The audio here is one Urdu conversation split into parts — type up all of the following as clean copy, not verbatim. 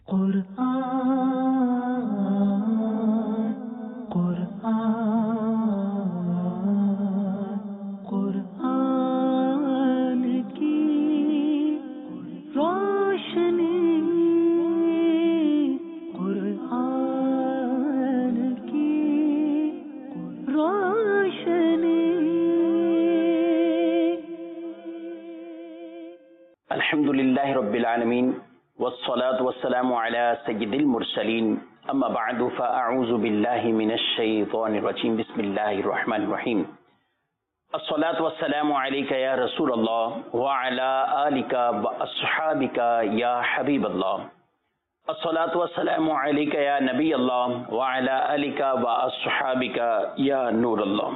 قرآن کی روشنی، قرآن کی روشنی۔ الحمدللہ رب العالمین والصلاة والسلام علی سید المرسلین، اما بعد فاعوذ باللہ من الشیطان الرجیم، بسم اللہ الرحمن الرحیم۔ الصلاة والسلام علیک یا رسول اللہ وعلی آلک واصحابک یا حبیب اللہ۔ الصلاة والسلام علیک یا نبی اللہ وعلی آلک واصحابک یا نور اللہ۔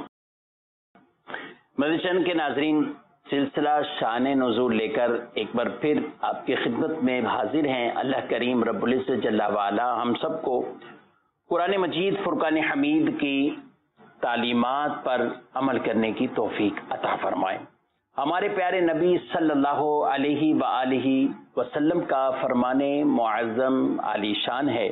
مدنی چینل کے ناظرین، سلسلہ شان نزول لے کر ایک بار پھر آپ کی خدمت میں حاضر ہیں۔ اللہ کریم رب العزت جل وعلا ہم سب کو قرآن مجید فرقان حمید کی تعلیمات پر عمل کرنے کی توفیق عطا فرمائے۔ ہمارے پیارے نبی صلی اللہ علیہ وآلہ وسلم کا فرمان معظم عالی شان ہے،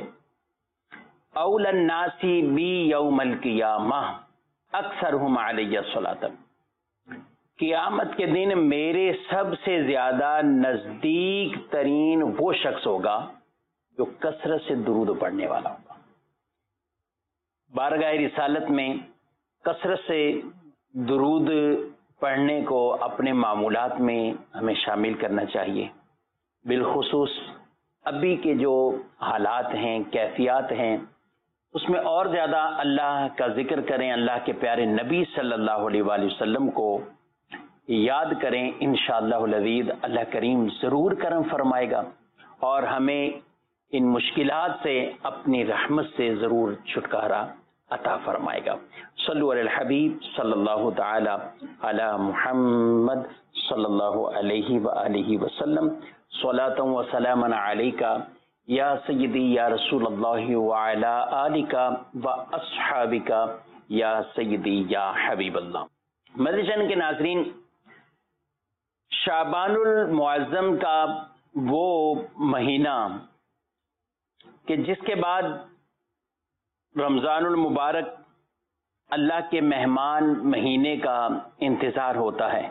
اول الناس بی یوم القیامہ اکثرہم علیہ الصلاۃ۔ قیامت کے دن میرے سب سے زیادہ نزدیک ترین وہ شخص ہوگا جو کثرت سے درود پڑھنے والا ہوگا۔ بارگاہ رسالت میں کثرت سے درود پڑھنے کو اپنے معمولات میں ہمیں شامل کرنا چاہیے۔ بالخصوص ابھی کے جو حالات ہیں، کیفیات ہیں، اس میں اور زیادہ اللہ کا ذکر کریں، اللہ کے پیارے نبی صلی اللہ علیہ وآلہ وسلم کو یاد کریں، انشاءاللہ العزیز اللہ کریم ضرور کرم فرمائے گا اور ہمیں ان مشکلات سے اپنی رحمت سے ضرور چھٹکارا عطا فرمائے گا۔ صلو علی الحبیب صلی اللہ تعالی علی محمد صلی اللہ علیہ وآلہ وسلم، صلاۃ و سلام علیک یا سیدی یا رسول اللہ وعلی آلک واصحابک یا سیدی یا حبیب اللہ۔ مدنی چینل کے ناظرین، شعبان المعظم کا وہ مہینہ کہ جس کے بعد رمضان المبارک اللہ کے مہمان مہینے کا انتظار ہوتا ہے۔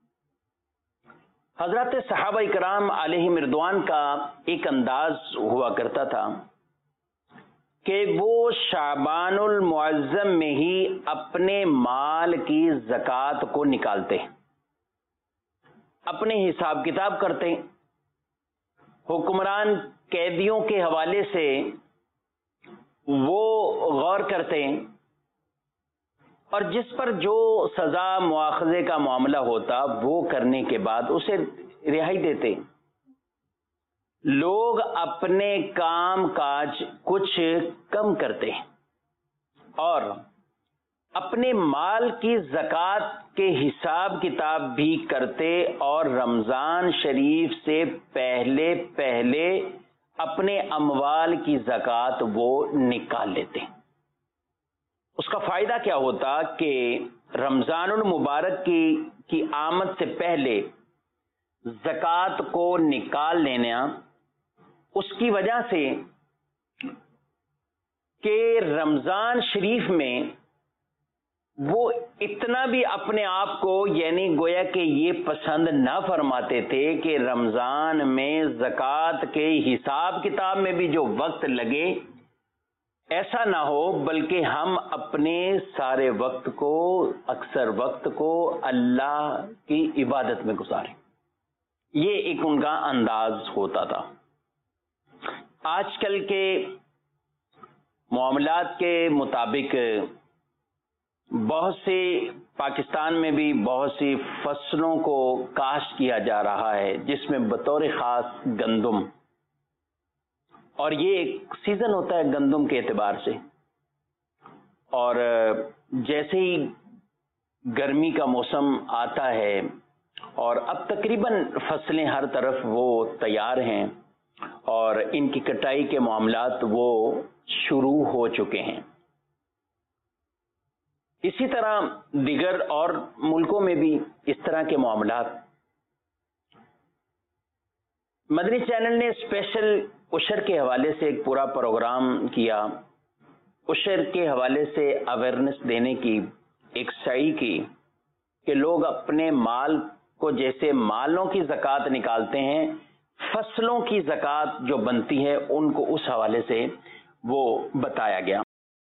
حضرات صحابہ کرام علیہم رضوان کا ایک انداز ہوا کرتا تھا کہ وہ شعبان المعظم میں ہی اپنے مال کی زکوٰۃ کو نکالتے، اپنے حساب کتاب کرتے، حکمران قیدیوں کے حوالے سے وہ غور کرتے اور جس پر جو سزا مواخذے کا معاملہ ہوتا وہ کرنے کے بعد اسے رہائی دیتے۔ لوگ اپنے کام کاج کچھ کم کرتے اور اپنے مال کی زکوٰۃ کے حساب کتاب بھی کرتے اور رمضان شریف سے پہلے اپنے اموال کی زکوٰۃ وہ نکال لیتے۔ اس کا فائدہ کیا ہوتا کہ رمضان المبارک کی آمد سے پہلے زکوٰۃ کو نکال لینا اس کی وجہ سے کہ رمضان شریف میں وہ اتنا بھی اپنے آپ کو یعنی گویا کہ یہ پسند نہ فرماتے تھے کہ رمضان میں زکوٰۃ کے حساب کتاب میں بھی جو وقت لگے ایسا نہ ہو، بلکہ ہم اپنے سارے وقت کو، اکثر وقت کو اللہ کی عبادت میں گزاریں۔ یہ ایک ان کا انداز ہوتا تھا۔ آج کل کے معاملات کے مطابق بہت سے پاکستان میں بھی بہت سی فصلوں کو کاشت کیا جا رہا ہے، جس میں بطور خاص گندم، اور یہ ایک سیزن ہوتا ہے گندم کے اعتبار سے، اور جیسے ہی گرمی کا موسم آتا ہے اور اب تقریباً فصلیں ہر طرف وہ تیار ہیں اور ان کی کٹائی کے معاملات وہ شروع ہو چکے ہیں۔ اسی طرح دیگر اور ملکوں میں بھی اس طرح کے معاملات۔ مدنی چینل نے اسپیشل عشر کے حوالے سے ایک پورا پروگرام کیا، عشر کے حوالے سے اویئرنیس دینے کی ایک سعی کی کہ لوگ اپنے مال کو جیسے مالوں کی زکوٰۃ نکالتے ہیں، فصلوں کی زکوٰۃ جو بنتی ہے ان کو اس حوالے سے وہ بتایا گیا۔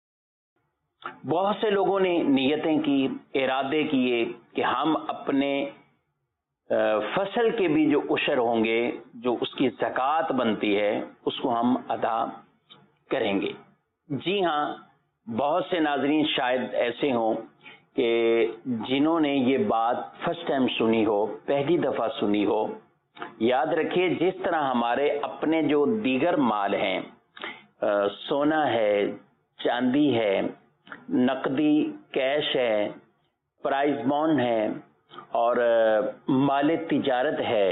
بہت سے لوگوں نے نیتیں کی، ارادے کیے کہ ہم اپنے فصل کے بھی جو عشر ہوں گے، جو اس کی زکوٰۃ بنتی ہے، اس کو ہم ادا کریں گے۔ جی ہاں، بہت سے ناظرین شاید ایسے ہوں کہ جنہوں نے یہ بات فرسٹ ٹائم سنی ہو، پہلی دفعہ سنی ہو۔ یاد رکھیے، جس طرح ہمارے اپنے جو دیگر مال ہیں، سونا ہے، چاندی ہے، نقدی کیش ہے، پرائز بانڈ ہے اور مال تجارت ہے،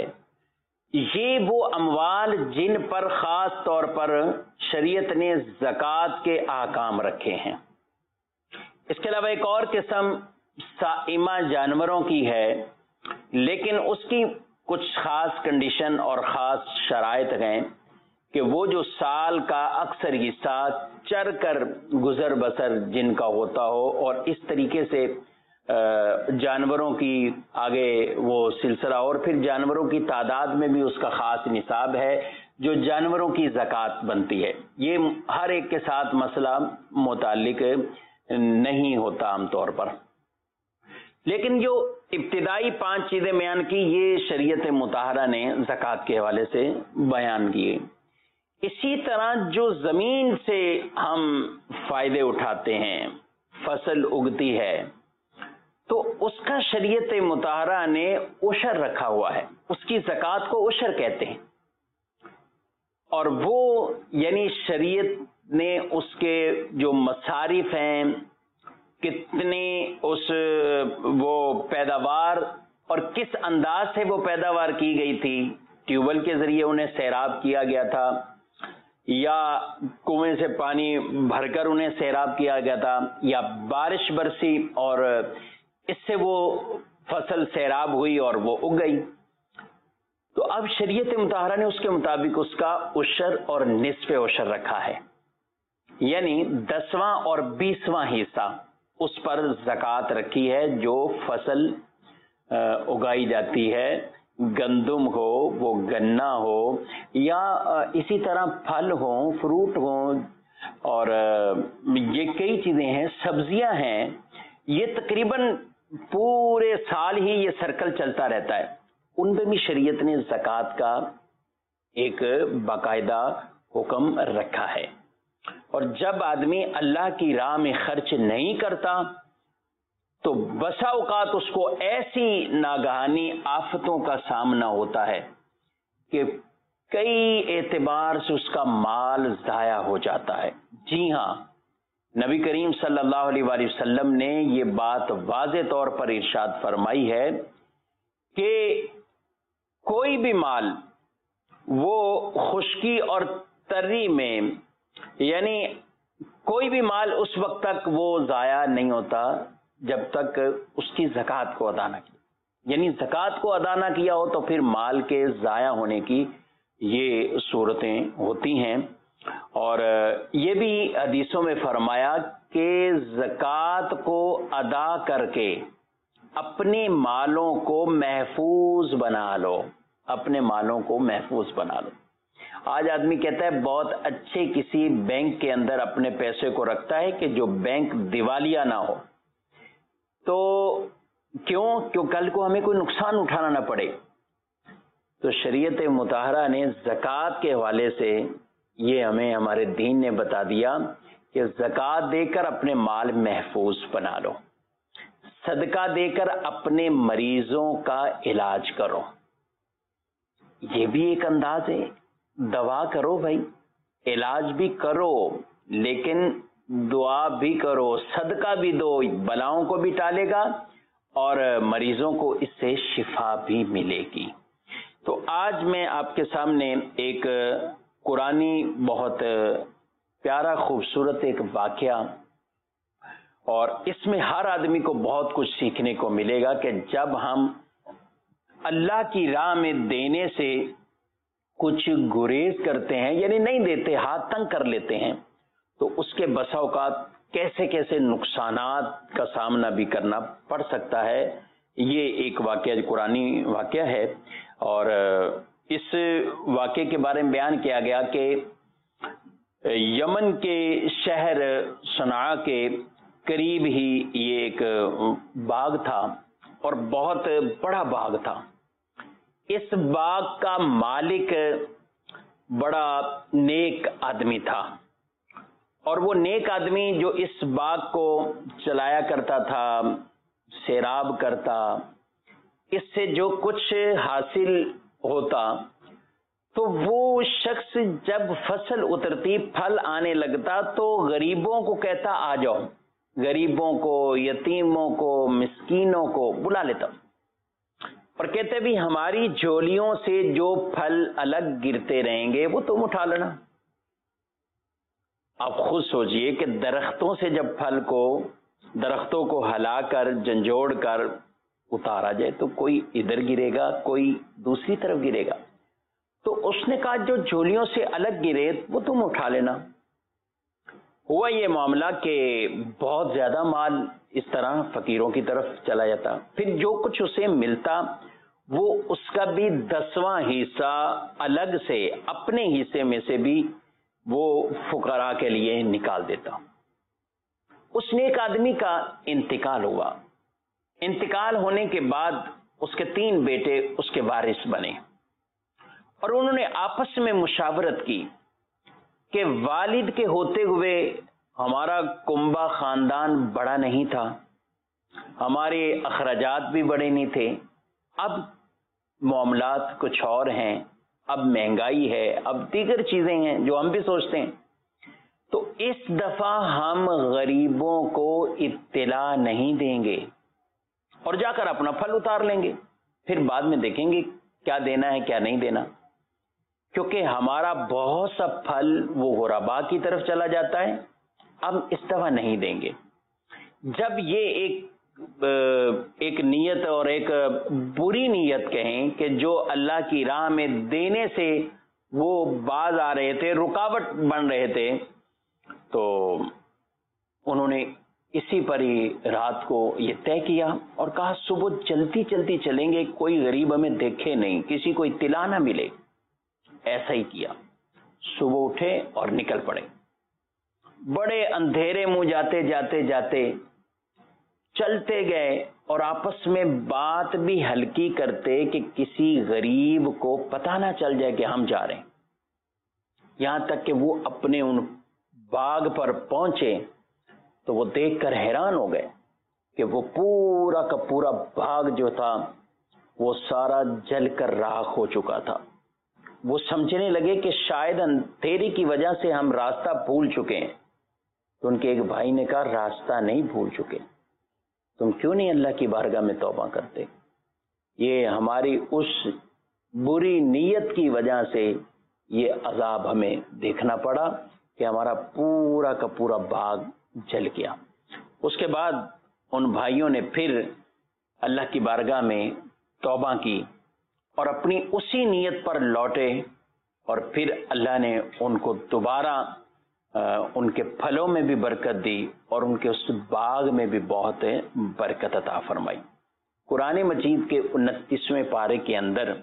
یہ وہ اموال جن پر خاص طور پر شریعت نے زکوٰۃ کے احکام رکھے ہیں۔ اس کے علاوہ ایک اور قسم سائمہ جانوروں کی ہے، لیکن اس کی کچھ خاص کنڈیشن اور خاص شرائط ہیں کہ وہ جو سال کا اکثر حصہ چر کر گزر بسر جن کا ہوتا ہو، اور اس طریقے سے جانوروں کی آگے وہ سلسلہ، اور پھر جانوروں کی تعداد میں بھی اس کا خاص نصاب ہے جو جانوروں کی زکوٰۃ بنتی ہے۔ یہ ہر ایک کے ساتھ مسئلہ متعلق نہیں ہوتا عام طور پر، لیکن جو ابتدائی 5 چیزیں بیان کی، یہ شریعت مطہرہ نے زکوٰۃ کے حوالے سے بیان کیے۔ اسی طرح جو زمین سے ہم فائدے اٹھاتے ہیں، فصل اگتی ہے، تو اس کا شریعت مطہرہ نے عشر رکھا ہوا ہے، اس کی زکوٰۃ کو عشر کہتے ہیں، اور وہ یعنی شریعت نے اس کے جو مصارف ہیں، کتنے اس وہ پیداوار اور کس انداز سے وہ پیداوار کی گئی تھی، ٹیوب ویل کے ذریعے انہیں سیراب کیا گیا تھا یا کنویں سے پانی بھر کر انہیں سیراب کیا گیا تھا، یا بارش برسی اور اس سے وہ فصل سیراب ہوئی اور وہ اگ گئی، تو اب شریعت مطہرہ نے اس کے مطابق اس کا عشر اور نصف عشر رکھا ہے، یعنی 10واں اور 20واں حصہ اس پر زکوٰۃ رکھی ہے جو فصل اگائی جاتی ہے، گندم ہو، وہ گنا ہو، یا اسی طرح پھل ہوں، فروٹ ہوں، اور یہ کئی چیزیں ہیں، سبزیاں ہیں، یہ تقریباً پورے سال ہی یہ سرکل چلتا رہتا ہے، ان پہ بھی شریعت نے زکوٰۃ کا ایک باقاعدہ حکم رکھا ہے۔ اور جب آدمی اللہ کی راہ میں خرچ نہیں کرتا تو بسا اوقات اس کو ایسی ناگہانی آفتوں کا سامنا ہوتا ہے کہ کئی اعتبار سے اس کا مال ضائع ہو جاتا ہے۔ جی ہاں، نبی کریم صلی اللہ علیہ وآلہ وسلم نے یہ بات واضح طور پر ارشاد فرمائی ہے کہ کوئی بھی مال وہ خشکی اور تری میں، یعنی کوئی بھی مال اس وقت تک وہ ضائع نہیں ہوتا جب تک اس کی زکوٰۃ کو ادا نہ کیا، یعنی زکوٰۃ کو ادا نہ کیا ہو تو پھر مال کے ضائع ہونے کی یہ صورتیں ہوتی ہیں۔ اور یہ بھی حدیثوں میں فرمایا کہ زکوٰۃ کو ادا کر کے اپنے مالوں کو محفوظ بنا لو، اپنے مالوں کو محفوظ بنا لو۔ آج آدمی کہتا ہے بہت اچھے کسی بینک کے اندر اپنے پیسے کو رکھتا ہے کہ جو بینک دیوالیہ نہ ہو، تو کیوں کل کو ہمیں کوئی نقصان اٹھانا نہ پڑے۔ تو شریعت مطہرہ نے زکوٰۃ کے حوالے سے یہ ہمیں ہمارے دین نے بتا دیا کہ زکوٰۃ دے کر اپنے مال محفوظ بنا لو، صدقہ دے کر اپنے مریضوں کا علاج کرو، یہ بھی ایک انداز ہے، دوا کرو بھائی، علاج بھی کرو لیکن دعا بھی کرو، صدقہ بھی دو، بلاؤں کو بھی ٹالے گا اور مریضوں کو اس سے شفا بھی ملے گی۔ تو آج میں آپ کے سامنے ایک قرآنی بہت پیارا خوبصورت ایک واقعہ، اور اس میں ہر آدمی کو بہت کچھ سیکھنے کو ملے گا کہ جب ہم اللہ کی راہ میں دینے سے کچھ گریز کرتے ہیں، یعنی نہیں دیتے، ہاتھ تنگ کر لیتے ہیں، تو اس کے بسا اوقات کیسے کیسے نقصانات کا سامنا بھی کرنا پڑ سکتا ہے۔ یہ ایک واقعہ قرآنی واقعہ ہے، اور اس واقعے کے بارے میں بیان کیا گیا کہ یمن کے شہر صنعاء کے قریب ہی یہ ایک باغ تھا، اور بہت بڑا باغ تھا۔ اس باغ کا مالک بڑا نیک آدمی تھا، اور وہ نیک آدمی جو اس باغ کو چلایا کرتا تھا، سیراب کرتا، اس سے جو کچھ حاصل ہوتا، تو وہ شخص جب فصل اترتی، پھل آنے لگتا، تو غریبوں کو کہتا آ جاؤ، غریبوں کو، یتیموں کو، مسکینوں کو بلا لیتا، اور کہتے بھی ہماری جھولیوں سے جو پھل الگ گرتے رہیں گے وہ تم اٹھا لینا۔ آپ خود سوچئے کہ درختوں سے جب درختوں کو ہلا کر، جھنجھوڑ کر اتارا جائے تو کوئی ادھر گرے گا، کوئی دوسری طرف گرے گا، تو اس نے کہا جو جھولیوں سے الگ گرے وہ تم اٹھا لینا۔ ہوا یہ معاملہ کہ بہت زیادہ مال اس طرح فقیروں کی طرف چلا جاتا، پھر جو کچھ اسے ملتا وہ اس کا بھی 10واں حصہ الگ سے اپنے حصے میں سے بھی وہ فقراء کے لیے نکال دیتا۔ اس نیک آدمی کا انتقال ہوا، انتقال ہونے کے بعد اس کے 3 بیٹے اس کے وارث بنے، اور انہوں نے آپس میں مشاورت کی کہ والد کے ہوتے ہوئے ہمارا کنبہ خاندان بڑا نہیں تھا، ہمارے اخراجات بھی بڑے نہیں تھے، اب معاملات کچھ اور ہیں، اب مہنگائی ہے، اب دیگر چیزیں ہیں جو ہم بھی سوچتے ہیں، تو اس دفعہ ہم غریبوں کو اطلاع نہیں دیں گے اور جا کر اپنا پھل اتار لیں گے، پھر بعد میں دیکھیں گے کیا دینا ہے کیا نہیں دینا، کیونکہ ہمارا بہت سا پھل وہ غرباء کی طرف چلا جاتا ہے، اب اس دفعہ نہیں دیں گے۔ جب یہ ایک نیت اور ایک بری نیت کہیں کہ جو اللہ کی راہ میں دینے سے وہ باز آ رہے تھے، رکاوٹ بن رہے تھے، تو انہوں نے اسی پر ہی رات کو یہ طے کیا اور کہا صبح چلتی چلتی چلیں گے، کوئی غریب ہمیں دیکھے نہیں، کسی کو اطلاع نہ ملے۔ ایسا ہی کیا، صبح اٹھے اور نکل پڑے، بڑے اندھیرے منہ جاتے جاتے جاتے چلتے گئے، اور آپس میں بات بھی ہلکی کرتے کہ کسی غریب کو پتہ نہ چل جائے کہ ہم جا رہے ہیں۔ یہاں تک کہ وہ اپنے ان باغ پر پہنچے تو وہ دیکھ کر حیران ہو گئے کہ وہ پورا کا پورا باغ جو تھا وہ سارا جل کر راکھ ہو چکا تھا۔ وہ سمجھنے لگے کہ شاید اندھیرے کی وجہ سے ہم راستہ بھول چکے ہیں، تو ان کے ایک بھائی نے کہا راستہ نہیں بھول چکے، تم کیوں نہیں اللہ کی بارگاہ میں توبہ کرتے؟ یہ ہماری اس بری نیت کی وجہ سے یہ عذاب ہمیں دیکھنا پڑا کہ ہمارا پورا کا پورا باغ جل گیا۔ اس کے بعد ان بھائیوں نے پھر اللہ کی بارگاہ میں توبہ کی اور اپنی اسی نیت پر لوٹے، اور پھر اللہ نے ان کو دوبارہ ان کے پھلوں میں بھی برکت دی اور ان کے اس باغ میں بھی بہت برکت عطا فرمائی۔ قرآن مجید کے 29ویں پارے کے اندر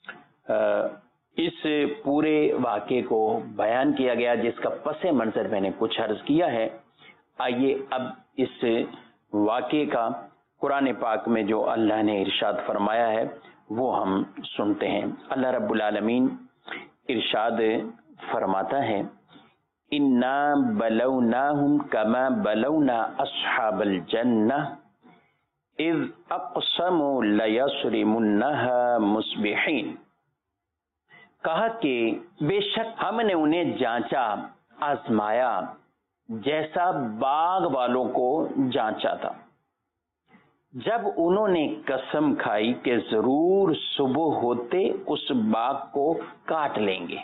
اس پورے واقعے کو بیان کیا گیا، جس کا پس منظر میں نے کچھ عرض کیا ہے۔ آئیے اب اس واقعے کا قرآن پاک میں جو اللہ نے ارشاد فرمایا ہے وہ ہم سنتے ہیں۔ اللہ رب العالمین ارشاد فرماتا ہے اِنَّا بَلَوْنَاهُمْ كَمَا بَلَوْنَا أَصْحَابَ الْجَنَّةِ اِذْ أَقْسَمُوا لَيَصْرِمُنَّهَا مُصْبِحِينَ۔ کہا کہ بے شک ہم نے انہیں جانچا، آزمایا، جیسا باغ والوں کو جانچا تھا، جب انہوں نے قسم کھائی کہ ضرور صبح ہوتے اس باغ کو کاٹ لیں گے۔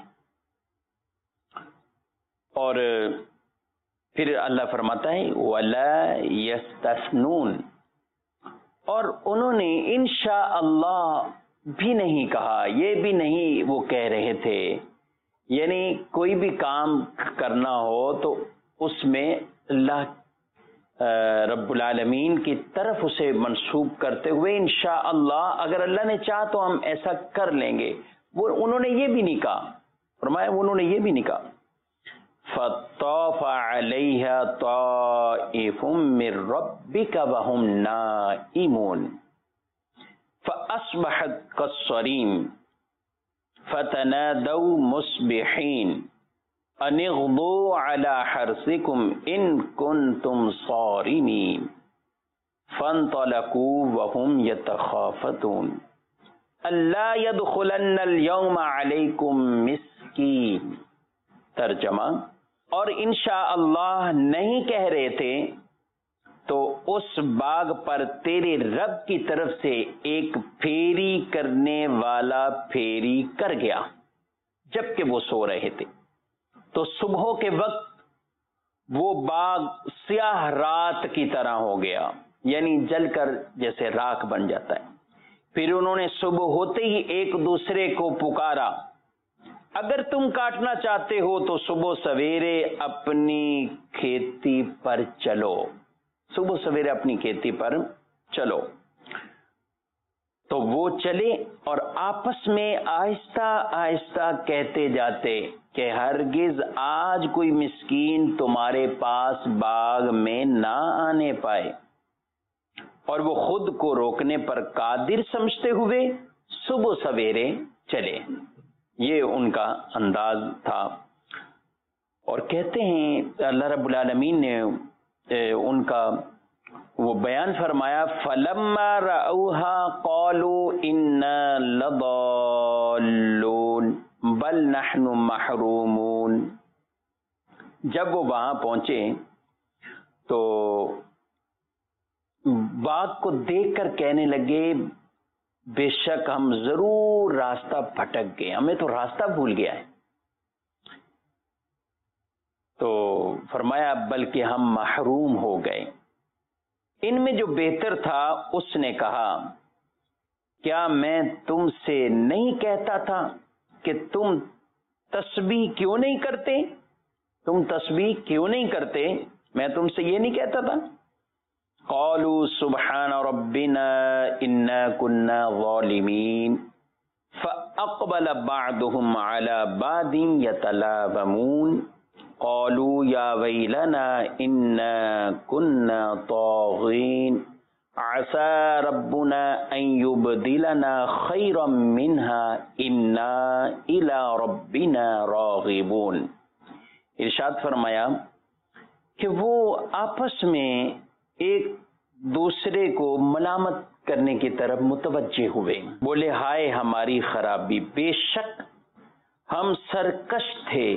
اور پھر اللہ فرماتا ہے وَلَا يَسْتَثْنُونَ، اور انہوں نے انشاءاللہ بھی نہیں کہا، یہ بھی نہیں وہ کہہ رہے تھے. یعنی کوئی بھی کام کرنا ہو تو اس میں اللہ رب العالمین کی طرف اسے منسوب کرتے ہوئے انشاءاللہ اگر اللہ نے چاہا تو ہم ایسا کر لیں گے. وہ انہوں نے یہ بھی نہیں کہا، فرمایا انہوں نے یہ بھی نہیں کہا. فَطَافَ عَلَيْهَا طَائِفٌ مِّن رَّبِّكَ وَهُمْ نَائِمُونَ فَأَصْبَحَتْ كَالصَّرِيمِ فَتَنَادَوْا مُصْبِحِينَ أَنِ اغْدُوا عَلَىٰ حَرْثِكُمْ إِن كُنتُمْ صَارِمِينَ فَانطَلَقُوا وَهُمْ يَتَخَافَتُونَ أَلَّا يَدْخُلَنَّ الْيَوْمَ عَلَيْكُمْ مِسْكِينٌ. ترجمہ، اور انشاءاللہ نہیں کہہ رہے تھے تو اس باغ پر تیرے رب کی طرف سے ایک پھیری کرنے والا پھیری کر گیا جبکہ وہ سو رہے تھے. تو صبح کے وقت وہ باغ سیاہ رات کی طرح ہو گیا، یعنی جل کر جیسے راکھ بن جاتا ہے. پھر انہوں نے صبح ہوتے ہی ایک دوسرے کو پکارا، اگر تم کاٹنا چاہتے ہو تو صبح سویرے اپنی کھیتی پر چلو، صبح سویرے اپنی کھیتی پر چلو. تو وہ چلے اور آپس میں آہستہ آہستہ کہتے جاتے کہ ہرگز آج کوئی مسکین تمہارے پاس باغ میں نہ آنے پائے. اور وہ خود کو روکنے پر قادر سمجھتے ہوئے صبح سویرے چلے. یہ ان کا انداز تھا. اور کہتے ہیں اللہ رب العالمین نے ان کا وہ بیان فرمایا، فَلَمَّا رَأَوْهَا قَالُوا إِنَّا لَضَالُّونَ بَلْ نَحْنُ مَحْرُومُونَ. جب وہ وہاں پہنچے تو باغ کو دیکھ کر کہنے لگے بے شک ہم ضرور راستہ بھٹک گئے، ہمیں تو راستہ بھول گیا ہے. تو فرمایا بلکہ ہم محروم ہو گئے. ان میں جو بہتر تھا اس نے کہا، کیا میں تم سے نہیں کہتا تھا کہ تم تسبیح کیوں نہیں کرتے؟ تم تسبیح کیوں نہیں کرتے؟ میں تم سے یہ نہیں کہتا تھا؟ قالوا سبحان ربنا انا كنا ظالمین فاقبل بعضهم على بعض يتلاومون قالوا یا ویلنا انا كنا طاغین عسى ربنا ان يبدلنا خيرا منها انا الى ربنا راغبون. ارشاد فرمایا کہ وہ آپس میں ایک دوسرے کو ملامت کرنے کی طرف متوجہ ہوئے. بولے ہائے ہماری خرابی، بے شک ہم سرکش تھے،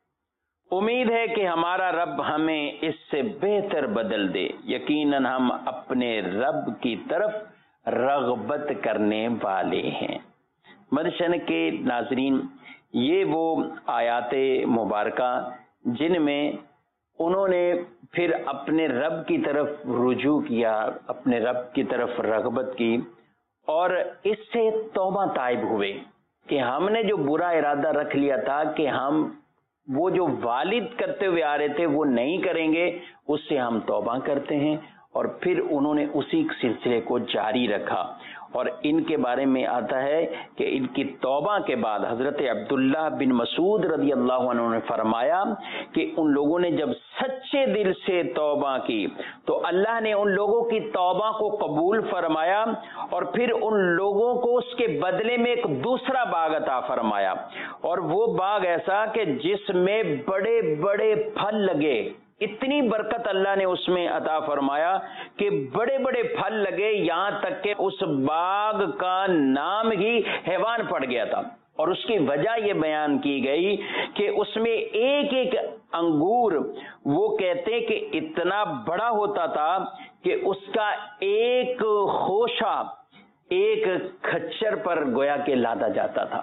امید ہے کہ ہمارا رب ہمیں اس سے بہتر بدل دے، یقیناً ہم اپنے رب کی طرف رغبت کرنے والے ہیں. مدشن کے ناظرین، یہ وہ آیات مبارکہ جن میں انہوں نے پھر اپنے رب کی طرف رجوع کیا، اپنے رب کی طرف رغبت کی اور اس سے توبہ طائب ہوئے کہ ہم نے جو برا ارادہ رکھ لیا تھا کہ ہم وہ جو والد کرتے ہوئے آ رہے تھے وہ نہیں کریں گے، اس سے ہم توبہ کرتے ہیں. اور پھر انہوں نے اسی سلسلے کو جاری رکھا. اور ان کے بارے میں آتا ہے کہ ان کی توبہ کے بعد حضرت عبداللہ بن مسعود رضی اللہ عنہ نے فرمایا کہ ان لوگوں نے جب سچے دل سے توبہ کی تو اللہ نے ان لوگوں کی توبہ کو قبول فرمایا اور پھر ان لوگوں کو اس کے بدلے میں ایک دوسرا باغ عطا فرمایا. اور وہ باغ ایسا کہ جس میں بڑے بڑے پھل لگے، اتنی برکت اللہ نے اس میں عطا فرمایا کہ بڑے بڑے پھل لگے، یہاں تک کہ اس باغ کا نام ہی حیوان پڑ گیا تھا. اور اس کی وجہ یہ بیان کی گئی کہ اس میں ایک ایک انگور وہ کہتے کہ اتنا بڑا ہوتا تھا کہ اس کا ایک خوشہ ایک کھچر پر گویا کہ لادا جاتا تھا.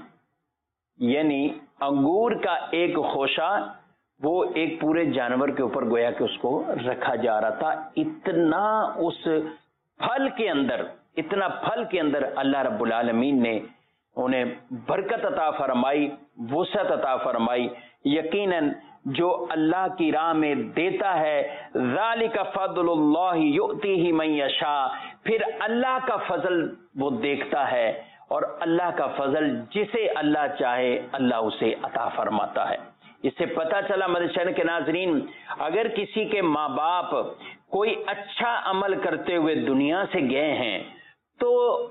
یعنی انگور کا ایک خوشہ وہ ایک پورے جانور کے اوپر گویا کہ اس کو رکھا جا رہا تھا. اتنا اس پھل کے اندر اتنا پھل کے اندر اللہ رب العالمین نے انہیں برکت عطا فرمائی، وسعت عطا فرمائی۔ یقیناً جو اللہ کی راہ میں دیتا ہے، ذالک فضل اللہ یؤتیہ من یشاء، پھر اللہ کا فضل وہ دیکھتا ہے، اور اللہ کا فضل جسے اللہ چاہے اللہ اسے عطا فرماتا ہے۔ اس سے پتہ چلا مدنی کے ناظرین، اگر کسی کے ماں باپ کوئی اچھا عمل کرتے ہوئے دنیا سے گئے ہیں تو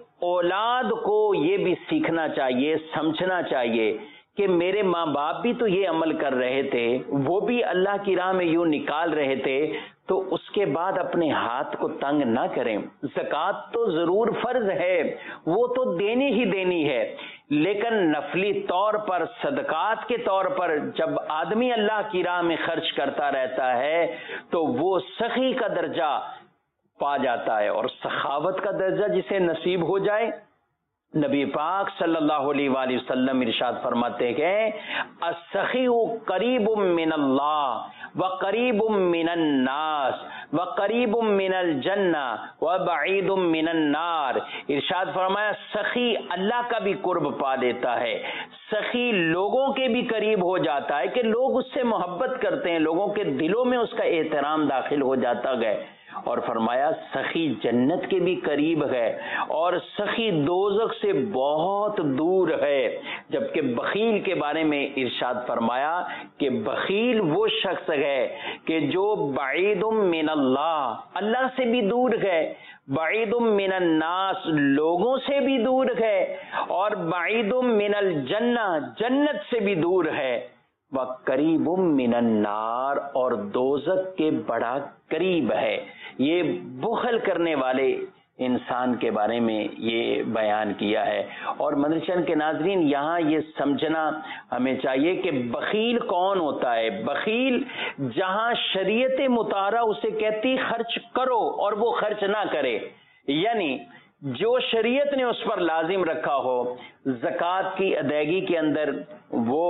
اولاد کو یہ بھی سیکھنا چاہیے، سمجھنا چاہیے کہ میرے ماں باپ بھی تو یہ عمل کر رہے تھے، وہ بھی اللہ کی راہ میں یوں نکال رہے تھے، تو اس کے بعد اپنے ہاتھ کو تنگ نہ کریں۔ زکوٰۃ تو ضرور فرض ہے، وہ تو دینی ہی دینی ہے، لیکن نفلی طور پر، صدقات کے طور پر جب آدمی اللہ کی راہ میں خرچ کرتا رہتا ہے تو وہ سخی کا درجہ پا جاتا ہے، اور سخاوت کا درجہ جسے نصیب ہو جائے، نبی پاک صلی اللہ علیہ وآلہ وسلم ارشاد فرماتے ہیں السخی قریب من اللہ وقریب من الناس وقریب من الجنہ وبعید من النار۔ ارشاد فرمایا سخی اللہ کا بھی قرب پا لیتا ہے، سخی لوگوں کے بھی قریب ہو جاتا ہے کہ لوگ اس سے محبت کرتے ہیں، لوگوں کے دلوں میں اس کا احترام داخل ہو جاتا ہے، اور فرمایا سخی جنت کے بھی قریب ہے، اور سخی دوزخ سے بہت دور ہے۔ جبکہ بخیل کے بارے میں ارشاد فرمایا کہ بخیل وہ شخص ہے کہ جو بعید من اللہ، اللہ سے بھی دور ہے، بعید من الناس، لوگوں سے بھی دور ہے، اور بعید من الجنہ، جنت سے بھی دور ہے، وقریب من النار، اور دوزخ کے بڑا قریب ہے۔ یہ بخل کرنے والے انسان کے بارے میں یہ بیان کیا ہے۔ اور مدرسہ کے ناظرین، یہاں یہ سمجھنا ہمیں چاہیے کہ بخیل کون ہوتا ہے۔ بخیل جہاں شریعت مطہرہ اسے کہتی خرچ کرو اور وہ خرچ نہ کرے، یعنی جو شریعت نے اس پر لازم رکھا ہو، زکوٰۃ کی ادائیگی کے اندر وہ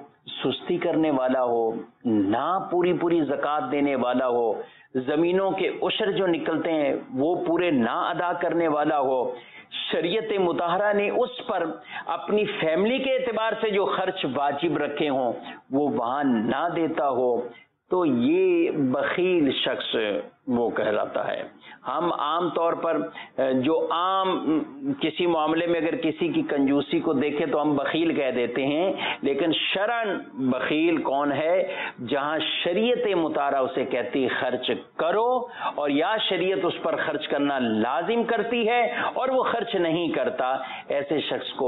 سستی کرنے والا ہو، نہ پوری زکوٰۃ دینے والا ہو، زمینوں کے عشر جو نکلتے ہیں وہ پورے نہ ادا کرنے والا ہو، شریعت مطہرہ نے اس پر اپنی فیملی کے اعتبار سے جو خرچ واجب رکھے ہوں وہ وہاں نہ دیتا ہو، تو یہ بخیل شخص وہ کہلاتا ہے۔ ہم عام طور پر جو عام کسی معاملے میں اگر کسی کی کنجوسی کو دیکھیں تو ہم بخیل کہہ دیتے ہیں، لیکن شرعاً بخیل کون ہے؟ جہاں شریعت مطہرہ اسے کہتی خرچ کرو، اور یا شریعت اس پر خرچ کرنا لازم کرتی ہے اور وہ خرچ نہیں کرتا، ایسے شخص کو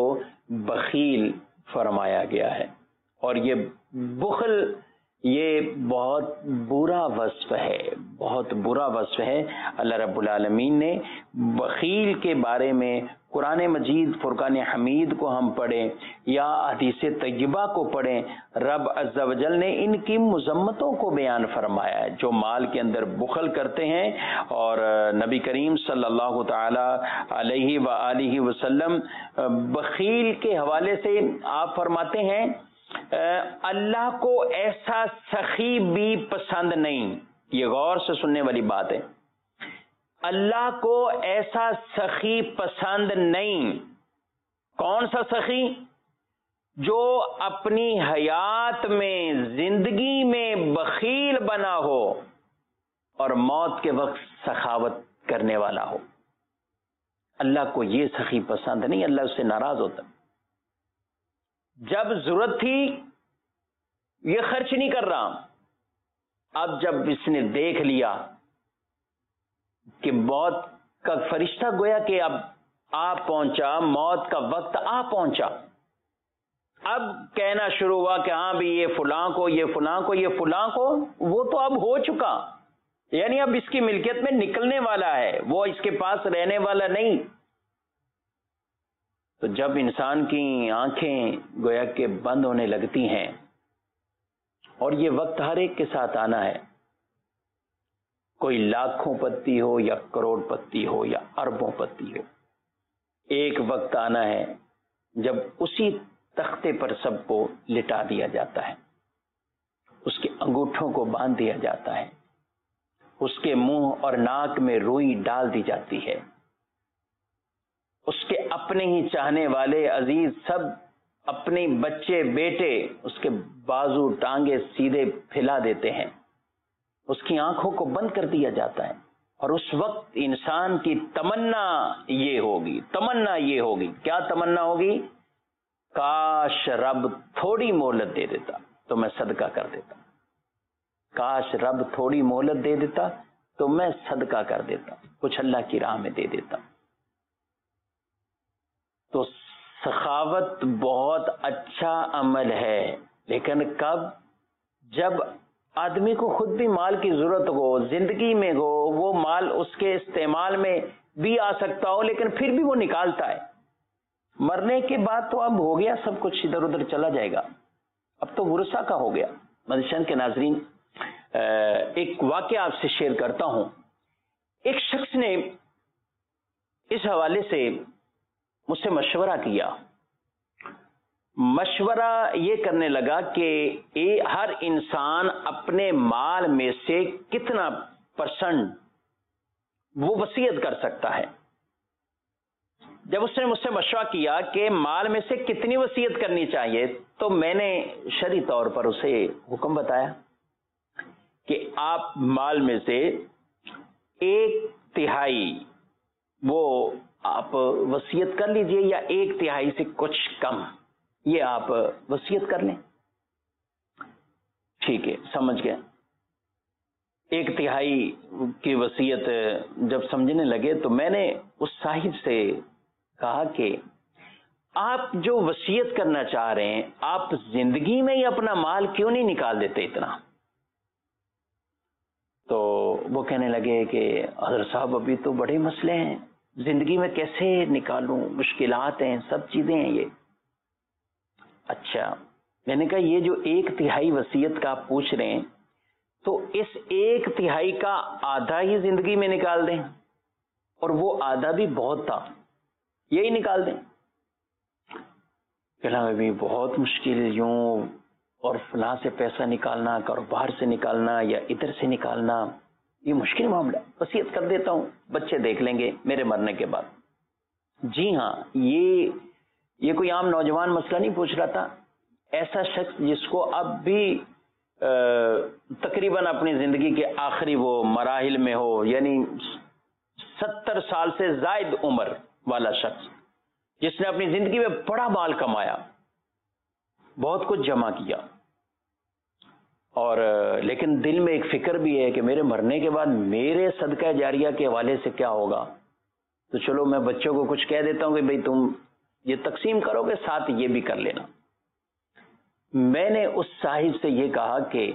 بخیل فرمایا گیا ہے۔ اور یہ بخل یہ بہت برا وصف ہے، بہت برا وصف ہے۔ اللہ رب العالمین نے بخیل کے بارے میں قرآن مجید فرقان حمید کو ہم پڑھیں یا حدیث طیبہ کو پڑھیں، رب عز و جل نے ان کی مذمتوں کو بیان فرمایا ہے، جو مال کے اندر بخل کرتے ہیں۔ اور نبی کریم صلی اللہ تعالی علیہ وآلہ وسلم بخیل کے حوالے سے آپ فرماتے ہیں اللہ کو ایسا سخی بھی پسند نہیں۔ یہ غور سے سننے والی بات ہے، اللہ کو ایسا سخی پسند نہیں۔ کون سا سخی؟ جو اپنی حیات میں، زندگی میں بخیل بنا ہو اور موت کے وقت سخاوت کرنے والا ہو۔ اللہ کو یہ سخی پسند نہیں، اللہ اس سے ناراض ہوتا۔ جب ضرورت تھی یہ خرچ نہیں کر رہا، اب جب اس نے دیکھ لیا کہ موت کا فرشتہ گویا کہ اب آ پہنچا، موت کا وقت آ پہنچا، اب کہنا شروع ہوا کہ ہاں بھی یہ فلاں کو، یہ فلاں کو، یہ فلاں کو، وہ تو اب ہو چکا، یعنی اب اس کی ملکیت میں نکلنے والا ہے، وہ اس کے پاس رہنے والا نہیں۔ تو جب انسان کی آنکھیں گویا کہ بند ہونے لگتی ہیں، اور یہ وقت ہر ایک کے ساتھ آنا ہے، کوئی لاکھوں پتی ہو یا کروڑ پتی ہو یا اربوں پتی ہو، ایک وقت آنا ہے جب اسی تختے پر سب کو لٹا دیا جاتا ہے، اس کے انگوٹھوں کو باندھ دیا جاتا ہے، اس کے منہ اور ناک میں روئی ڈال دی جاتی ہے، اس کے اپنے ہی چاہنے والے عزیز سب اپنے بچے بیٹے اس کے بازو ٹانگے سیدھے پھیلا دیتے ہیں، اس کی آنکھوں کو بند کر دیا جاتا ہے، اور اس وقت انسان کی تمنا یہ ہوگی، کیا تمنا ہوگی؟ کاش رب تھوڑی مہلت دے دیتا تو میں صدقہ کر دیتا، کاش رب تھوڑی مہلت دے دیتا تو میں صدقہ کر دیتا، کچھ اللہ کی راہ میں دے دیتا۔ تو سخاوت بہت اچھا عمل ہے، لیکن کب؟ جب آدمی کو خود بھی مال کی ضرورت ہو، زندگی میں ہو، وہ مال اس کے استعمال میں بھی آ سکتا ہو، لیکن پھر بھی وہ نکالتا ہے۔ مرنے کے بعد تو اب ہو گیا، سب کچھ ادھر ادھر چلا جائے گا، اب تو ورثہ کا ہو گیا۔ مدشن کے ناظرین، ایک واقعہ آپ سے شیئر کرتا ہوں۔ ایک شخص نے اس حوالے سے مجھ سے مشورہ کیا، مشورہ یہ کرنے لگا کہ ہر انسان اپنے مال میں سے کتنا پرسنٹ وہ وصیت کر سکتا ہے۔ جب اس نے مجھ سے مشورہ کیا کہ مال میں سے کتنی وصیت کرنی چاہیے، تو میں نے شرعی طور پر اسے حکم بتایا کہ آپ مال میں سے 1/3 وہ آپ وصیت کر لیجئے، یا 1/3 سے کچھ کم یہ آپ وصیت کر لیں۔ ٹھیک ہے، سمجھ گئے۔ 1/3 کی وصیت جب سمجھنے لگے تو میں نے اس صاحب سے کہا کہ آپ جو وصیت کرنا چاہ رہے ہیں، آپ زندگی میں ہی اپنا مال کیوں نہیں نکال دیتے اتنا؟ تو وہ کہنے لگے کہ حضرت صاحب ابھی تو بڑے مسئلے ہیں، زندگی میں کیسے نکالوں، مشکلات ہیں، سب چیزیں ہیں یہ۔ اچھا، میں نے کہا یہ جو 1/3 وصیت کا آپ پوچھ رہے ہیں، تو اس 1/3 کا آدھا ہی زندگی میں نکال دیں، اور وہ آدھا بھی بہت تھا، یہی نکال دیں۔ کہنا ابھی بہت مشکل یوں اور فلاں سے پیسہ نکالنا، کاروبار سے نکالنا یا ادھر سے نکالنا، یہ مشکل معاملہ، وصیت کر دیتا ہوں، بچے دیکھ لیں گے میرے مرنے کے بعد۔ جی ہاں، یہ کوئی عام نوجوان مسئلہ نہیں پوچھ رہا تھا، ایسا شخص جس کو اب بھی تقریباً اپنی زندگی کے آخری وہ مراحل میں ہو، یعنی 70 سال سے زائد عمر والا شخص، جس نے اپنی زندگی میں بڑا مال کمایا، بہت کچھ جمع کیا، اور لیکن دل میں ایک فکر بھی ہے کہ میرے مرنے کے بعد میرے صدقہ جاریہ کے حوالے سے کیا ہوگا۔ تو چلو میں بچوں کو کچھ کہہ دیتا ہوں کہ بھئی تم یہ تقسیم کرو گے، ساتھ یہ بھی کر لینا۔ میں نے اس صاحب سے یہ کہا کہ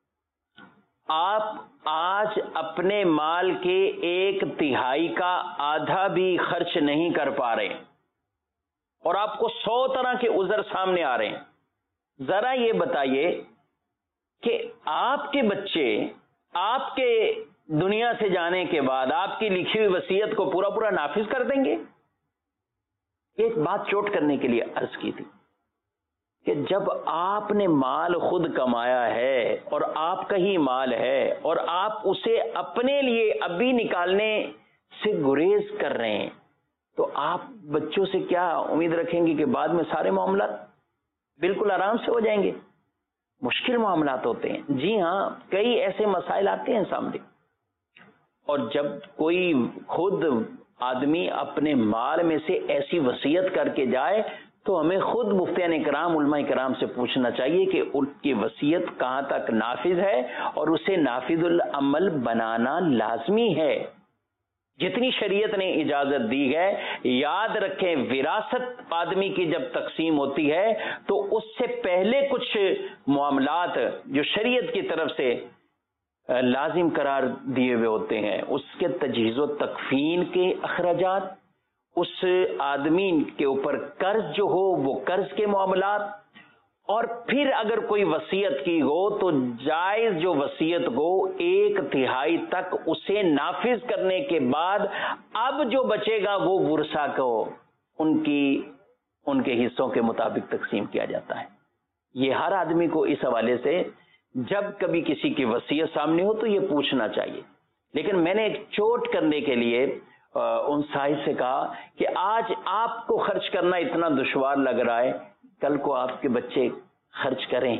آپ آج اپنے مال کے 1/3 کا آدھا بھی خرچ نہیں کر پا رہے، اور آپ کو 100 طرح کے عذر سامنے آ رہے ہیں۔ ذرا یہ بتائیے کہ آپ کے بچے آپ کے دنیا سے جانے کے بعد آپ کی لکھی ہوئی وصیت کو پورا نافذ کر دیں گے؟ ایک بات چوٹ کرنے کے لیے عرض کی تھی کہ جب آپ نے مال خود کمایا ہے اور آپ کا ہی مال ہے، اور آپ اسے اپنے لیے ابھی نکالنے سے گریز کر رہے ہیں، تو آپ بچوں سے کیا امید رکھیں گے کہ بعد میں سارے معاملات بالکل آرام سے ہو جائیں گے؟ مشکل معاملات ہوتے ہیں۔ جی ہاں، کئی ایسے مسائل آتے ہیں سامنے، اور جب کوئی خود آدمی اپنے مال میں سے ایسی وصیت کر کے جائے تو ہمیں خود مفتیان کرام، علماء کرام سے پوچھنا چاہیے کہ ان کی وصیت کہاں تک نافذ ہے، اور اسے نافذ العمل بنانا لازمی ہے۔ جتنی شریعت نے اجازت دی ہے، یاد رکھیں وراثت آدمی کی جب تقسیم ہوتی ہے تو اس سے پہلے کچھ معاملات جو شریعت کی طرف سے لازم قرار دیے ہوئے ہوتے ہیں، اس کے تجہیز و تکفین کے اخراجات، اس آدمی کے اوپر قرض جو ہو وہ قرض کے معاملات، اور پھر اگر کوئی وصیت کی ہو تو جائز جو وصیت ہو 1/3 تک اسے نافذ کرنے کے بعد اب جو بچے گا وہ ورثہ کو ان کے حصوں کے مطابق تقسیم کیا جاتا ہے۔ یہ ہر آدمی کو اس حوالے سے جب کبھی کسی کی وصیت سامنے ہو تو یہ پوچھنا چاہیے۔ لیکن میں نے ایک چوٹ کرنے کے لیے ان سائز سے کہا کہ آج آپ کو خرچ کرنا اتنا دشوار لگ رہا ہے، کل کو آپ کے بچے خرچ کریں،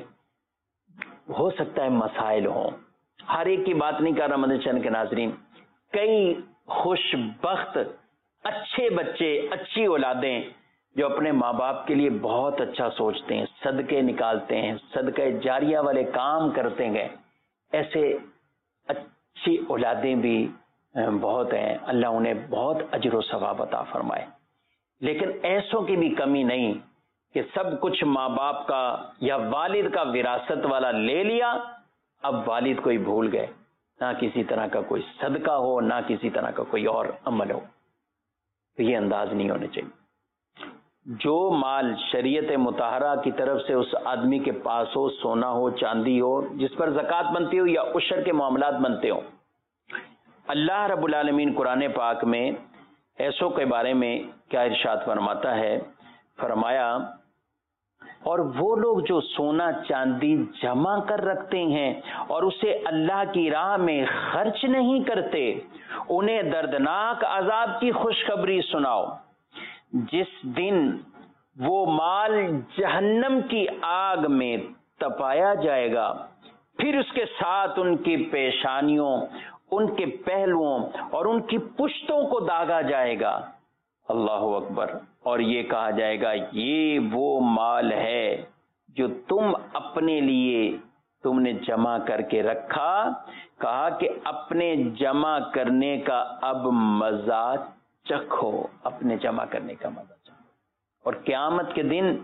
ہو سکتا ہے مسائل ہوں. ہر ایک کی بات نہیں کر رہا مدنی چینل کے ناظرین، کئی خوش بخت اچھے بچے، اچھی اولادیں جو اپنے ماں باپ کے لیے بہت اچھا سوچتے ہیں، صدقے نکالتے ہیں، صدقہ جاریہ والے کام کرتے گئے، ایسے اچھی اولادیں بھی بہت ہیں، اللہ انہیں بہت اجر و ثواب عطا فرمائے. لیکن ایسوں کی بھی کمی نہیں کہ سب کچھ ماں باپ کا یا والد کا وراثت والا لے لیا، اب والد کو ہی بھول گئے، نہ کسی طرح کا کوئی صدقہ ہو، نہ کسی طرح کا کوئی اور عمل ہو. تو یہ انداز نہیں ہونے چاہیے. جو مال شریعت مطہرہ کی طرف سے اس آدمی کے پاس ہو، سونا ہو، چاندی ہو، جس پر زکوٰۃ بنتی ہو یا عشر کے معاملات بنتے ہوں، اللہ رب العالمین قرآن پاک میں ایسوں کے بارے میں کیا ارشاد فرماتا ہے؟ فرمایا، اور وہ لوگ جو سونا چاندی جمع کر رکھتے ہیں اور اسے اللہ کی راہ میں خرچ نہیں کرتے، انہیں دردناک عذاب کی خوشخبری سناؤ، جس دن وہ مال جہنم کی آگ میں تپایا جائے گا، پھر اس کے ساتھ ان کی پیشانیوں، ان کے پہلوؤں اور ان کی پشتوں کو داغا جائے گا. اللہ اکبر. اور یہ کہا جائے گا، یہ وہ مال ہے جو تم اپنے لیے تم نے جمع کر کے رکھا. کہا کہ اپنے جمع کرنے کا اب مزہ چکھو، اپنے جمع کرنے کا مزہ چکھو. اور قیامت کے دن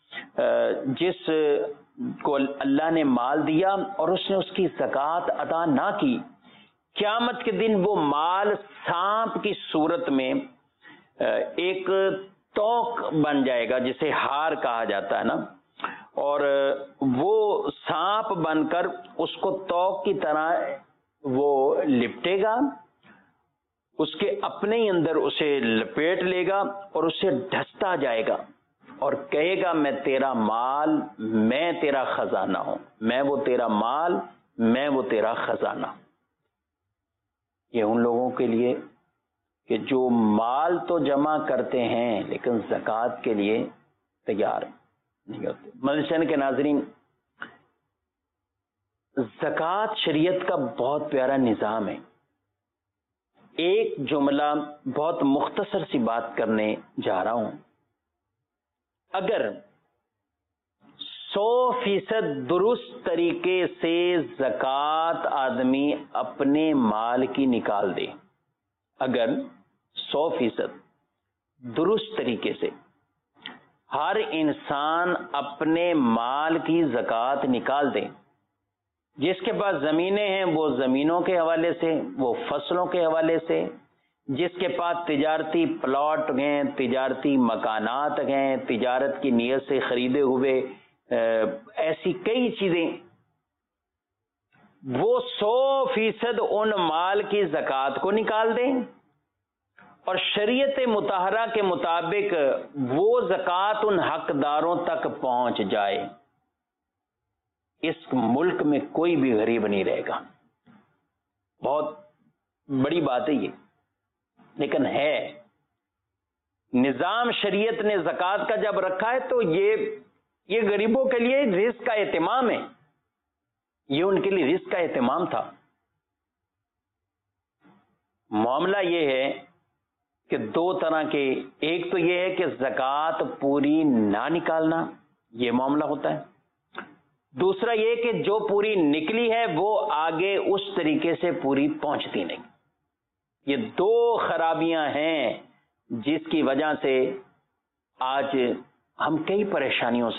جس کو اللہ نے مال دیا اور اس نے اس کی زکوٰۃ ادا نہ کی، قیامت کے دن وہ مال سانپ کی صورت میں ایک توق بن جائے گا، جسے ہار کہا جاتا ہے نا، اور وہ سانپ بن کر اس کو توق کی طرح وہ لپٹے گا، اس کے اپنے ہی اندر اسے لپیٹ لے گا اور اسے ڈھستا جائے گا اور کہے گا، میں تیرا مال، میں تیرا خزانہ ہوں، میں وہ تیرا مال، میں وہ تیرا خزانہ. یہ ان لوگوں کے لیے کہ جو مال تو جمع کرتے ہیں لیکن زکوٰۃ کے لیے تیار نہیں ہوتے. مدنی چینل کے ناظرین، زکوٰۃ شریعت کا بہت پیارا نظام ہے. ایک جملہ بہت مختصر سی بات کرنے جا رہا ہوں. اگر 100% درست طریقے سے زکوٰۃ آدمی اپنے مال کی نکال دے، اگر 100% درست طریقے سے ہر انسان اپنے مال کی زکوٰۃ نکال دے، جس کے پاس زمینیں ہیں وہ زمینوں کے حوالے سے، وہ فصلوں کے حوالے سے، جس کے پاس تجارتی پلاٹ ہیں، تجارتی مکانات ہیں، تجارت کی نیت سے خریدے ہوئے ایسی کئی چیزیں، وہ 100% ان مال کی زکوٰۃ کو نکال دیں اور شریعت مطہرہ کے مطابق وہ زکوٰۃ ان حقداروں تک پہنچ جائے، اس ملک میں کوئی بھی غریب نہیں رہے گا. بہت بڑی بات ہے یہ، لیکن ہے. نظام شریعت نے زکوٰۃ کا جب رکھا ہے تو یہ غریبوں کے لیے رزق کا اہتمام ہے، یہ ان کے لیے رزق کا اہتمام تھا. معاملہ یہ ہے کہ دو طرح کے، ایک تو یہ ہے کہ زکوٰۃ پوری نہ نکالنا، یہ معاملہ ہوتا ہے. دوسرا یہ کہ جو پوری نکلی ہے وہ آگے اس طریقے سے پوری پہنچتی نہیں. یہ دو خرابیاں ہیں جس کی وجہ سے آج ہم کئی پریشانیوں،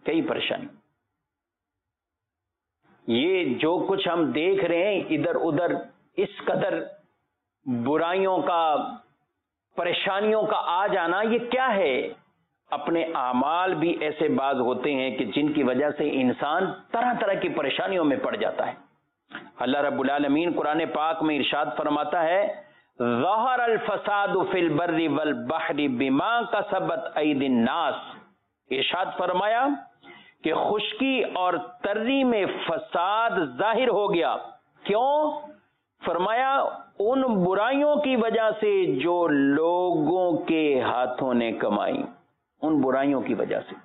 یہ جو کچھ ہم دیکھ رہے ہیں ادھر ادھر، اس قدر برائیوں کا، پریشانیوں کا آ جانا، یہ کیا ہے؟ اپنے اعمال بھی ایسے بعض ہوتے ہیں کہ جن کی وجہ سے انسان طرح طرح کی پریشانیوں میں پڑ جاتا ہے. اللہ رب العالمین قرآن پاک میں ارشاد فرماتا ہے، ظہر الفساد فی البر والبحر بما کسبت ایدی الناس. ارشاد فرمایا کہ خشکی اور تری میں فساد ظاہر ہو گیا. کیوں؟ فرمایا ان برائیوں کی وجہ سے جو لوگوں کے ہاتھوں نے کمائی، ان برائیوں کی وجہ سے۔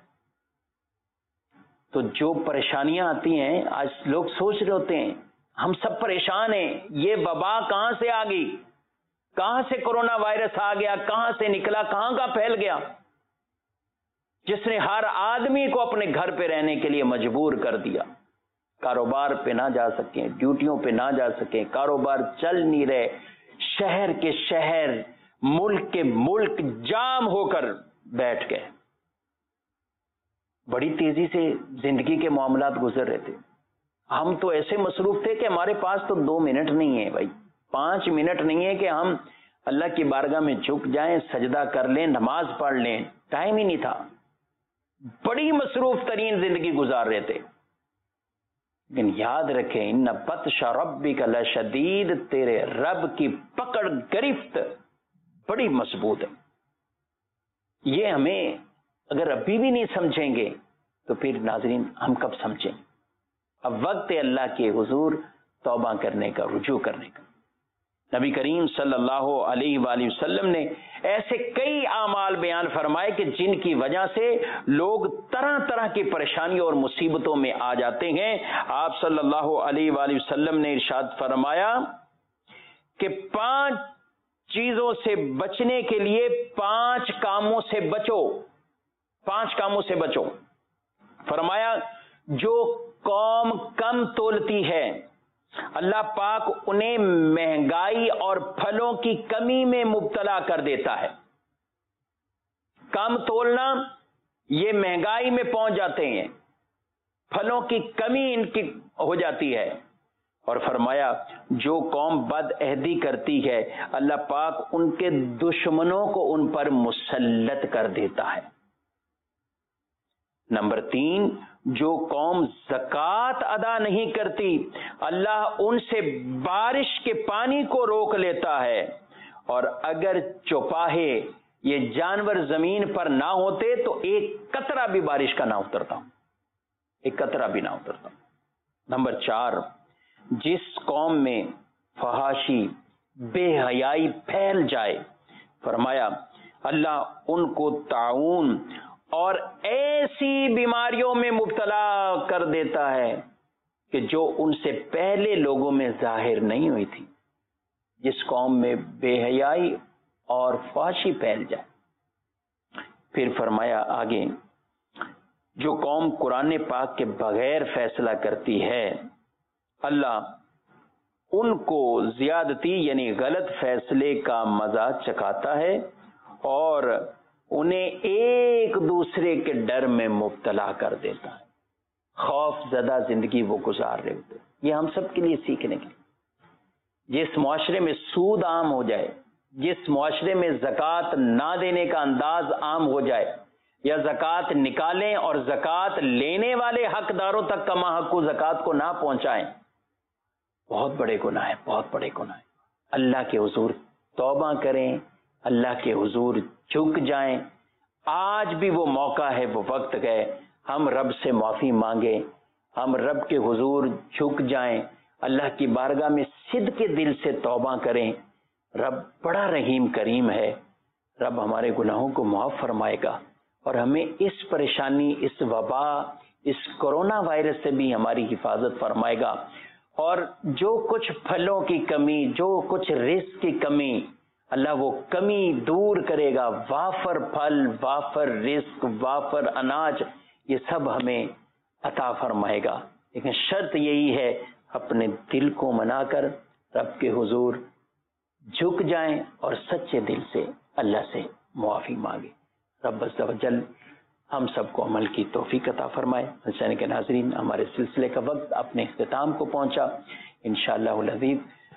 تو جو پریشانیاں آتی ہیں، آج لوگ سوچ رہے ہوتے ہیں ہم سب پریشان ہیں، یہ وبا کہاں سے آ گئی، کہاں سے کرونا وائرس آ گیا، کہاں سے نکلا، کہاں کا پھیل گیا، جس نے ہر آدمی کو اپنے گھر پہ رہنے کے لیے مجبور کر دیا، کاروبار پہ نہ جا سکیں، ڈیوٹیوں پہ نہ جا سکیں، کاروبار چل نہیں رہے، شہر کے شہر، ملک کے ملک جام ہو کر بیٹھ گئے۔ بڑی تیزی سے زندگی کے معاملات گزر رہے تھے، ہم تو ایسے مصروف تھے کہ ہمارے پاس تو 2 منٹ نہیں ہے بھائی، 5 منٹ نہیں ہے کہ ہم اللہ کی بارگاہ میں جھک جائیں، سجدہ کر لیں، نماز پڑھ لیں، ٹائم ہی نہیں تھا، بڑی مصروف ترین زندگی گزار رہے تھے۔ لیکن یاد رکھیں ان بطش ربک لشدید، تیرے رب کی پکڑ گرفت بڑی مضبوط ہے۔ یہ ہمیں اگر ابھی بھی نہیں سمجھیں گے تو پھر ناظرین ہم کب سمجھیں؟ اب وقت ہے اللہ کے حضور توبہ کرنے کا، رجوع کرنے کا۔ نبی کریم صلی اللہ علیہ وآلہ وسلم نے ایسے کئی اعمال بیان فرمائے کہ جن کی وجہ سے لوگ طرح طرح کی پریشانیوں اور مصیبتوں میں آ جاتے ہیں۔ آپ صلی اللہ علیہ وآلہ وسلم نے ارشاد فرمایا کہ 5 چیزوں سے بچنے کے لیے 5 کاموں سے بچو، 5 کاموں سے بچو۔ فرمایا جو قوم کم تولتی ہے اللہ پاک انہیں مہنگائی اور پھلوں کی کمی میں مبتلا کر دیتا ہے۔ کم تولنا، یہ مہنگائی میں پہنچ جاتے ہیں، پھلوں کی کمی ان کی ہو جاتی ہے۔ اور فرمایا جو قوم بد عہدی کرتی ہے اللہ پاک ان کے دشمنوں کو ان پر مسلط کر دیتا ہے۔ نمبر 3، جو قوم زکوٰۃ ادا نہیں کرتی اللہ ان سے بارش کے پانی کو روک لیتا ہے، اور اگر چوپاہے یہ جانور زمین پر نہ ہوتے تو ایک قطرہ بھی بارش کا نہ اترتا، ایک قطرہ بھی نہ اترتا۔ نمبر 4، جس قوم میں فحاشی، بے حیائی پھیل جائے فرمایا اللہ ان کو طاعون اور ایسی بیماریوں میں مبتلا کر دیتا ہے کہ جو ان سے پہلے لوگوں میں ظاہر نہیں ہوئی تھی۔ جس قوم میں بے حیائی اور فحاشی پھیل جائے۔ پھر فرمایا آگے جو قوم قرآن پاک کے بغیر فیصلہ کرتی ہے اللہ ان کو زیادتی یعنی غلط فیصلے کا مزہ چکھاتا ہے اور انہیں ایک دوسرے کے ڈر میں مبتلا کر دیتا ہے۔ خوف زدہ زندگی وہ گزار رہے ہوتے۔ یہ ہم سب کے لیے سیکھنے کے لیے۔ جس معاشرے میں سود عام ہو جائے، جس معاشرے میں زکوٰۃ نہ دینے کا انداز عام ہو جائے، یا زکوٰۃ نکالیں اور زکوٰۃ لینے والے حقداروں تک کما حق زکوٰۃ کو نہ پہنچائیں، بہت بڑے گناہ ہیں، بہت بڑے گناہ ہیں۔ اللہ کے حضور توبہ کریں، اللہ کے حضور جھک جائیں۔ آج بھی وہ موقع ہے، وہ وقت ہے، ہم رب سے معافی مانگیں، ہم رب کے حضور جھک جائیں، اللہ کی بارگاہ میں صدق کے دل سے توبہ کریں۔ رب بڑا رحیم کریم ہے، رب ہمارے گناہوں کو معاف فرمائے گا اور ہمیں اس پریشانی، اس وبا، اس کرونا وائرس سے بھی ہماری حفاظت فرمائے گا۔ اور جو کچھ پھلوں کی کمی، جو کچھ رزق کی کمی، اللہ وہ کمی دور کرے گا۔ وافر پھل، وافر رزق، وافر اناج، یہ سب ہمیں عطا فرمائے گا۔ لیکن شرط یہی ہے اپنے دل کو منا کر رب کے حضور جھک جائیں اور سچے دل سے اللہ سے معافی مانگیں۔ رب عز و جل ہم سب کو عمل کی توفیق عطا فرمائے۔ حسین کے ناظرین، ہمارے سلسلے کا وقت اپنے اختتام کو پہنچا۔ انشاءاللہ العزیز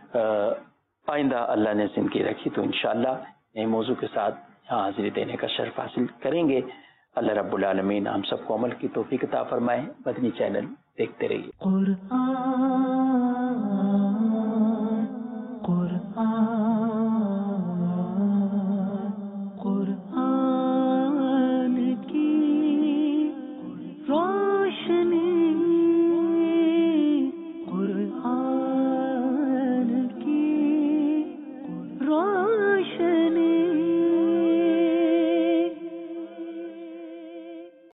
آئندہ اللہ نے زندگی رکھی تو انشاءاللہ نئے موضوع کے ساتھ یہاں حاضری دینے کا شرف حاصل کریں گے۔ اللہ رب العالمین ہم سب کو عمل کی توفیق عطا فرمائے۔ مدنی چینل دیکھتے رہیے۔ قرآن